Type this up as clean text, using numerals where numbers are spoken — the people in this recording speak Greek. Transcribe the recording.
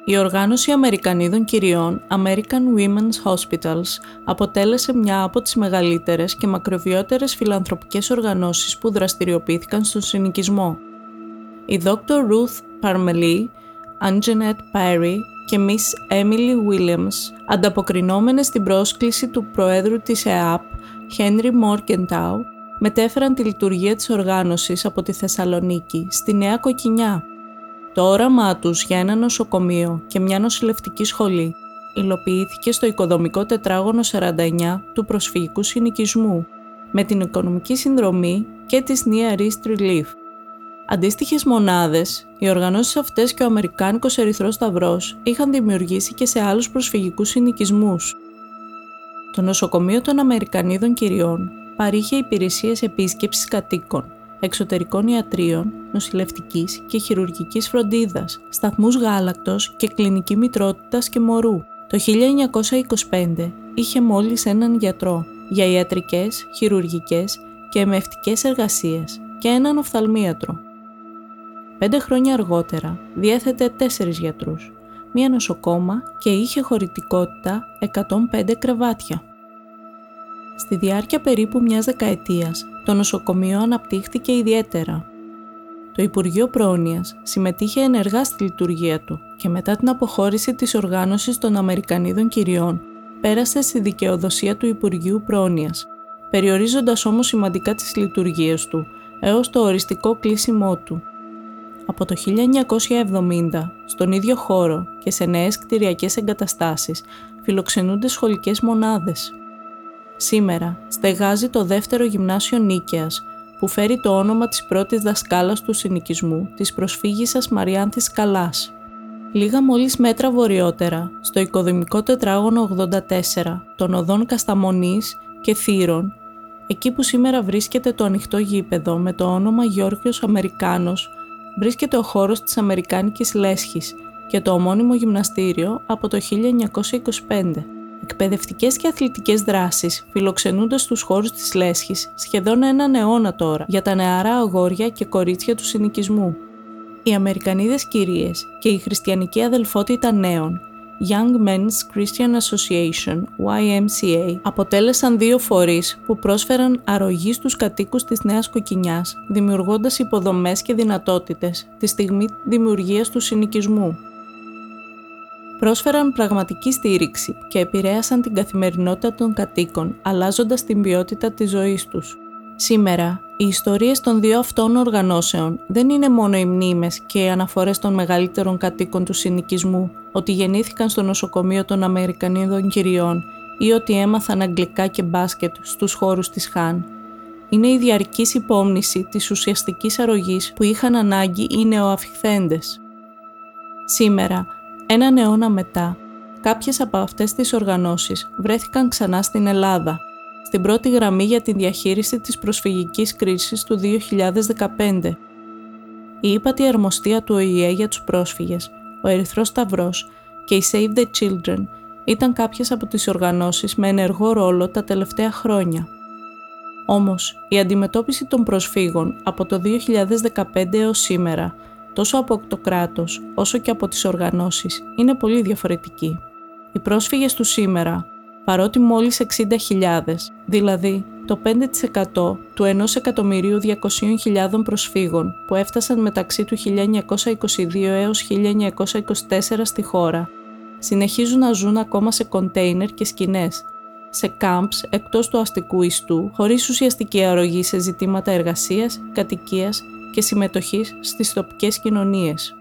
Η οργάνωση Αμερικανίδων κυριών American Women's Hospitals αποτέλεσε μια από τις μεγαλύτερες και μακροβιότερες φιλανθρωπικές οργανώσεις που δραστηριοποιήθηκαν στον συνοικισμό. Η Dr. Ruth Parmelee, Anjanette Perry και Miss Emily Williams, ανταποκρινόμενες στην πρόσκληση του Προέδρου της ΕΑΠ, Henry Morgenthau, μετέφεραν τη λειτουργία της οργάνωσης από τη Θεσσαλονίκη στη Νέα Κοκκινιά. Το όραμά τους για ένα νοσοκομείο και μια νοσηλευτική σχολή υλοποιήθηκε στο οικοδομικό τετράγωνο 49 του προσφυγικού συνοικισμού, με την οικονομική συνδρομή και της Near East Relief. Αντίστοιχες μονάδες, οι οργανώσεις αυτές και ο Αμερικάνικος Ερυθρός Σταυρός είχαν δημιουργήσει και σε άλλους προσφυγικούς συνοικισμούς. Το νοσοκομείο των Αμερικανίδων κυριών παρήχε υπηρεσίες επίσκεψης κατοίκων, εξωτερικών ιατρίων, νοσηλευτικής και χειρουργικής φροντίδας, σταθμούς γάλακτος και κλινική μητρότητας και μωρού. Το 1925 είχε μόλις έναν γιατρό για ιατρικές, χειρουργικές και εμευτικές εργασίες και έναν οφθαλμίατρο. 5 χρόνια αργότερα διέθετε 4 γιατρούς, μία νοσοκόμα και είχε χωρητικότητα 105 κρεβάτια. Στη διάρκεια περίπου μιας δεκαετίας, το νοσοκομείο αναπτύχθηκε ιδιαίτερα. Το Υπουργείο Πρόνοιας συμμετείχε ενεργά στη λειτουργία του και μετά την αποχώρηση της οργάνωσης των Αμερικανίδων κυριών, πέρασε στη δικαιοδοσία του Υπουργείου Πρόνοιας, περιορίζοντας όμως σημαντικά τις λειτουργίες του έως το οριστικό κλείσιμό του. Από το 1970, στον ίδιο χώρο και σε νέες κτηριακές εγκαταστάσεις, φιλοξενούνται σχολικές μονάδες. Σήμερα στεγάζει το δεύτερο γυμνάσιο Νίκαιας, που φέρει το όνομα της πρώτης δασκάλας του συνοικισμού, της προσφύγισσας Μαριάνθης Καλάς. Λίγα μόλις μέτρα βορειότερα, στο οικοδομικό τετράγωνο 84 των οδών Κασταμονής και Θύρων, εκεί που σήμερα βρίσκεται το ανοιχτό γήπεδο με το όνομα Γιώργος Αμερικάνος, βρίσκεται ο χώρος της Αμερικάνικης Λέσχης και το ομώνυμο γυμναστήριο από το 1925. Εκπαιδευτικές και αθλητικές δράσεις φιλοξενούνται στους χώρους της Λέσχης σχεδόν έναν αιώνα τώρα για τα νεαρά αγόρια και κορίτσια του συνοικισμού. Οι Αμερικανίδες κυρίες και η Χριστιανική Αδελφότητα Νέων, Young Men's Christian Association, YMCA, αποτέλεσαν 2 φορείς που πρόσφεραν αρρωγή στους κατοίκους της Νέας Κοκκινιάς, δημιουργώντας υποδομές και δυνατότητες τη στιγμή δημιουργίας του συνοικισμού. Πρόσφεραν πραγματική στήριξη και επηρέασαν την καθημερινότητα των κατοίκων, αλλάζοντας την ποιότητα της ζωής τους. Σήμερα, οι ιστορίες των 2 αυτών οργανώσεων δεν είναι μόνο οι μνήμες και οι αναφορές των μεγαλύτερων κατοίκων του συνοικισμού ότι γεννήθηκαν στο νοσοκομείο των Αμερικανίδων κυριών ή ότι έμαθαν αγγλικά και μπάσκετ στους χώρους της Χάν. Είναι η διαρκής υπόμνηση της ουσιαστικής αρρωγής που είχαν ανάγκη οι νεοαφιχθέντες. Σήμερα, έναν αιώνα μετά, κάποιες από αυτές τις οργανώσεις βρέθηκαν ξανά στην Ελλάδα, στην πρώτη γραμμή για τη διαχείριση της προσφυγικής κρίσης του 2015. Η ύπατη αρμοστία του ΟΗΕ για τους πρόσφυγες, ο Ερυθρός Σταυρός και η Save the Children ήταν κάποιες από τις οργανώσεις με ενεργό ρόλο τα τελευταία χρόνια. Όμως, η αντιμετώπιση των προσφύγων από το 2015 έως σήμερα, τόσο από το κράτος όσο και από τις οργανώσεις, είναι πολύ διαφορετική. Οι πρόσφυγες του σήμερα, παρότι μόλις 60.000, δηλαδή το 5% του 1.200.000 προσφύγων που έφτασαν μεταξύ του 1922 έως 1924 στη χώρα, συνεχίζουν να ζουν ακόμα σε κοντέινερ και σκηνές, σε κάμπς εκτός του αστικού ιστού, χωρίς ουσιαστική αρρωγή σε ζητήματα εργασίας, κατοικίας και συμμετοχής στις τοπικές κοινωνίες.